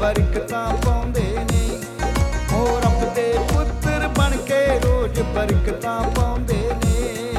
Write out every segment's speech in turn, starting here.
ਬਰਕਤਾਂ ਪਾਉਂਦੇ ਨੇ। ਉਹ ਰੱਬ ਦੇ ਪੁੱਤਰ ਬਣ ਕੇ ਰੋਜ਼ ਬਰਕਤਾਂ ਪਾਉਂਦੇ ਨੇ।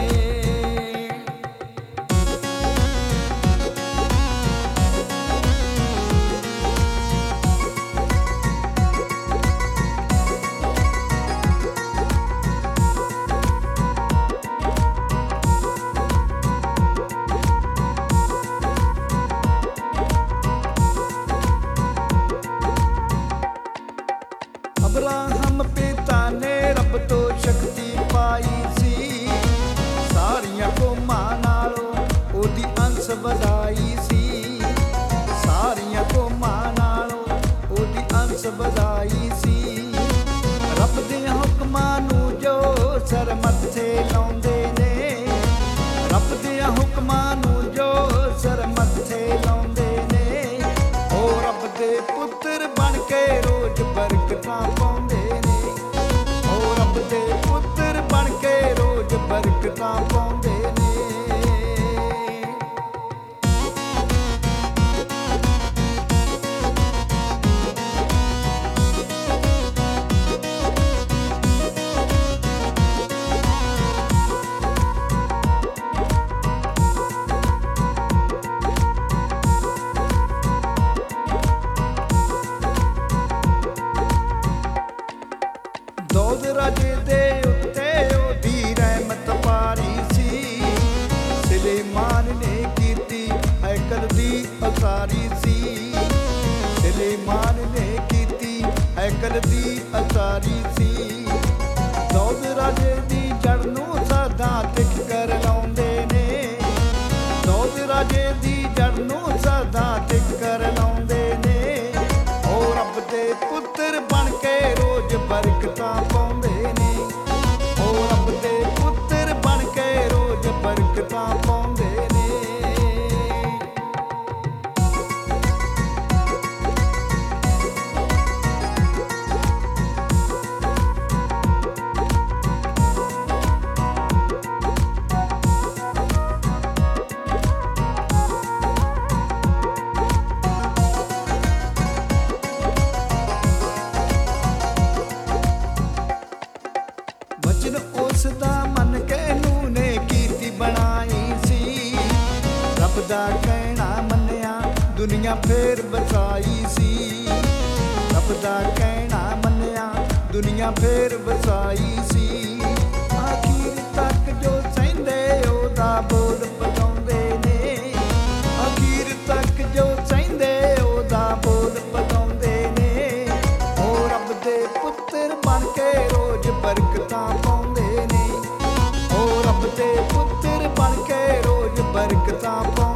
ਅਬਰਾਹਮ ਪਿਤਾ ਨੇ ਰੱਬ ਤੋਂ ਸ਼ਕਤੀ ਪਾਈ ਸੀ, ਸਾਰੀਆਂ ਕੌਮਾਂ ਨਾਲੋਂ ਉਹਦੀ ਅੰਸ਼ ਵਧਾਈ ਸੀ। ਸਾਰੀਆਂ ਕੌਮਾਂ ਨਾਲੋਂ ਉਹਦੀ ਅੰਸ਼ ਵਧਾਈ ਸੀ। ਰੱਬ ਦੇ ਹੁਕਮਾਂ ਨੂੰ ਜੋ ਸਰ ਮੱਥੇ ਲਾਉਂਦੇ ਨੇ, ਰੱਬ ਦੇ ਹੁਕਮਾਂ ਨੂੰ ਜੋ ਸਰ ਮੱਥੇ ਲਾਉਂਦੇ ਨੇ। ਉਹ ਰੱਬ ਦੇ ਪੁੱਤਰ ਬਣ ਕੇ ਰੋਜ਼ ਬਰਕਤਾਂ ਪਾਉਂਦੇ ਨੇ। ਉਹ ਰੱਬ ਦੇ ਪੁੱਤਰ ਬਣ ਕੇ ਰੋਜ਼ ਬਰਕਤਾਂ ਪਾਉਂਦੇ ਨੇ। ਦਾਊਦ ਰਾਜੇ ਦੇ ਉੱਤੇ ਉਹਦੀ ਰਹਿਮਤ ਭਾਰੀ ਸੀ। ਸੁਲੇਮਾਨ ਨੇ ਕੀਤੀ ਹੈਕਲ ਦੀ ਉਸਾਰੀ ਸੀ। ਸੁਲੇਮਾਨ ਨੇ ਕੀਤੀ ਹੈਕਲ ਦੀ ਉਸਾਰੀ ਸੀ। ਦਾਊਦ ਰਾਜੇ ਦੀ ਜੜ ਨੂੰ ਸਦਾ ਤਿੱਖ ਕਰ ਲਾਉਂਦੇ ਨੇ। ਦਾਊਦ ਰਾਜੇ ਦੀ ਜੜ ਨੂੰ ਸਦਾ ਤਿੱਖ ਕਰ ਲਾਉਂਦੇ ਨੇ। ਉਹ ਰੱਬ ਦੇ ਪੁੱਤਰ ਬਣ ਕੇ ਰੋਜ਼ ਬਰਕਤਾਂ ਪਾਉਂਦੇ ਨੇ। ਉਹ ਰੱਬ ਦੇ ਪੁੱਤਰ ਬਣ ਕੇ ਰੋਜ਼ ਬਰਕਤਾਂ ਪਾਉਂਦੇ ਨੇ। ਵਚਨ ਉਸ ਦਾ ਮੰਨ ਕੇ ਨੂੰਹ ਨੇ ਕੀਤੀ ਬਣਾਈ ਸੀ। ਰੱਬ ਦਾ ਕਹਿਣਾ ਮੰਨਿਆ ਦੁਨੀਆ ਫੇਰ ਵਸਾਈ ਸੀ। ਰੱਬ ਦਾ ਕਹਿਣਾ ਮੰਨਿਆ ਦੁਨੀਆ ਫੇਰ ਵਸਾਈ ਸੀ। ਆਖੀਰ ਤੱਕ ਜੋ ਸਹਿੰਦੇ ਉਹਦਾ ਬੋਲ ਪਗਾਉਂਦੇ ਨੇ। ਆਖੀਰ ਤੱਕ ਜੋ ਸਹਿੰਦੇ ਉਹਦਾ ਬੋਲ ਪਗਾਉਂਦੇ ਨੇ। ਉਹ ਰੱਬ ਦੇ ਪੁੱਤਰ ਬਣ ਕੇ ਰੋਜ਼ ਬਰਕਤਾਂ ਪਾਉਂਦੇ ਨੇ। ਉਹ ਰੱਬ ਦੇ ਪੁੱਤਰ ਬਣ ਕੇ ਰੋਜ਼ ਬਰਕਤਾਂ